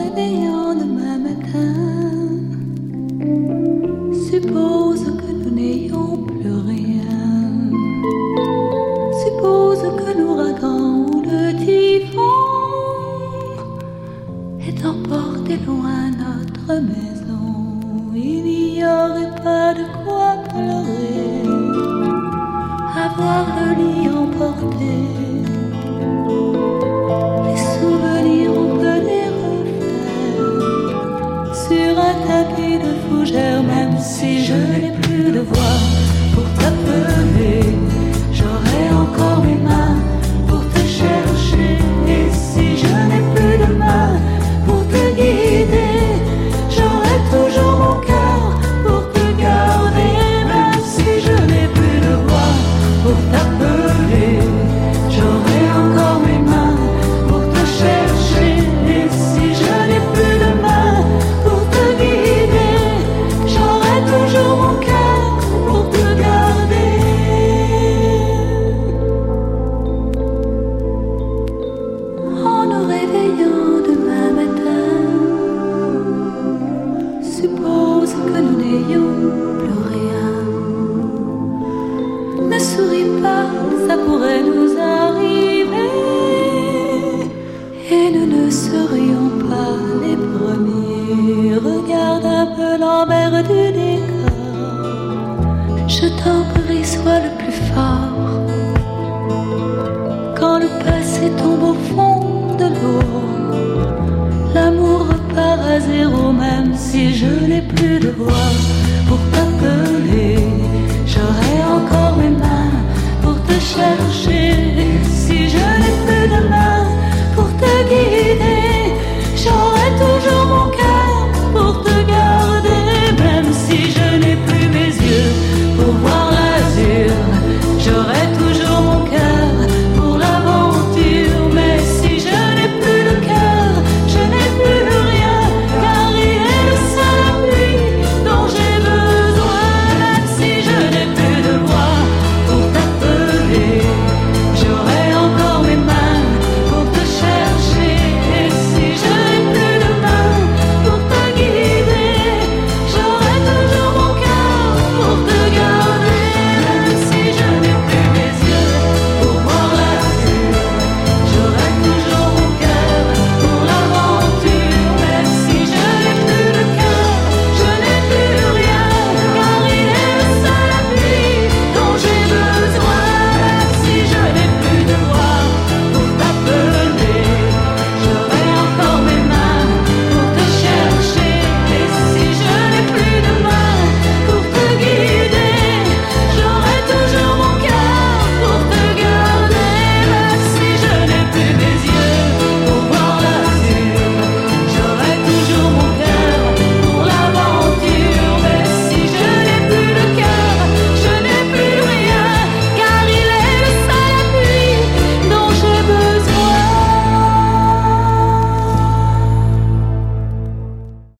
réveillant demain matin, suppose que nous n'ayons plus rien. Suppose que l'ouragan ou le typhon ait emporté loin notre maison. Il n'y aurait pas de quoi pleurer, avoir le lit emporté. Les souvenirs, on peut les refaire sur un tapis de fougères. Même si je n'ai plus de voix pour t'appeler, j'aurai encore mes mains pour te chercher. Et si je n'ai plus de mains pour te guider, j'aurai toujours mon cœur pour te garder. Même si je n'ai plus de voix pour t'appeler, j'aurai encore mes mains pour te chercher. Et si je n'ai plus de mains pour te guider, j'aurai toujours mon cœur pour te garder. En nous réveillant demain matin, suppose que nous n'ayons plus rien. Ne souris pas, ça pourrait nous arriver, et nous ne serions pas les premiers. Regarde un peu l'envers du décor. Je t'en prie, sois le plus fort. Quand le passé tombe au fond de l'eau, l'amour repart à zéro. Même si je n'ai plus de voix pour t'appeler,